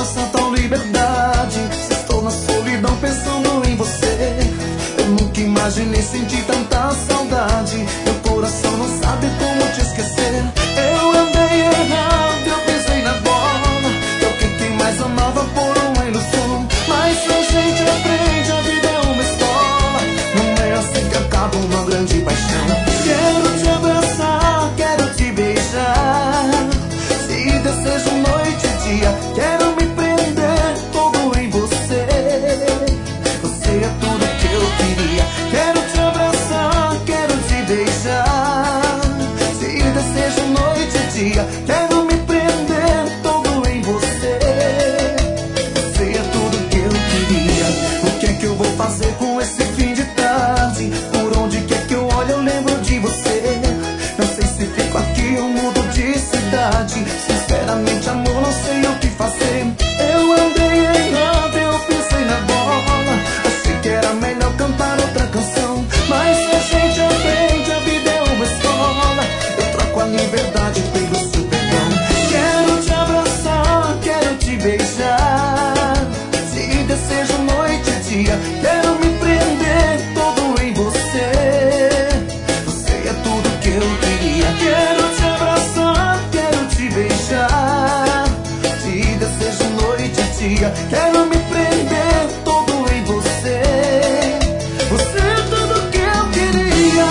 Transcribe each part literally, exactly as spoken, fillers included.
essa tal liberdade, se estou na solidão pensando em você. Eu nunca imaginei sentir tanta saudade, meu coração não sabe como te esquecer. Eu andei errado, eu pisei na bola, troquei quem mais amava por uma ilusão. Mas se a gente aprende, a vida é uma escola, não é assim que acaba uma grande paixão. Quero te abraçar, quero te beijar, se desejo noite e dia, quero me prender todo em você. Você é tudo que eu queria. Quero te abraçar, quero te beijar, se desejo noite e dia, quero me prender todo em você. Você é tudo que eu queria. O que é que eu vou fazer com esse fim de tarde? Por onde quer que eu olhe eu lembro de você. Não sei se fico aqui ou mudo de cidade. Sinceramente, amor, não sei o que fazer. Eu andei errado, eu pisei na bola, achei que era melhor cantar outra canção. Mas se a gente aprende, a vida é uma escola, eu troco a liberdade pelo seu perdão. Quero te abraçar, quero te beijar, se desejo noite e dia, quero me prender todo em você. Você é tudo que eu queria. Quero te abraçar, quero te beijar, se desejo noite e dia, quero me prender todo em você. Você é tudo que eu queria.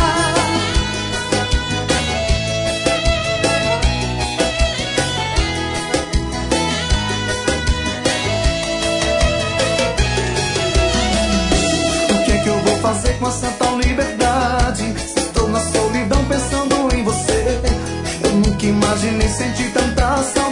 O que é que eu vou fazer com essa tal liberdade, se estou na solidão pensando em você? Eu nunca imaginei sentir tanta saudade,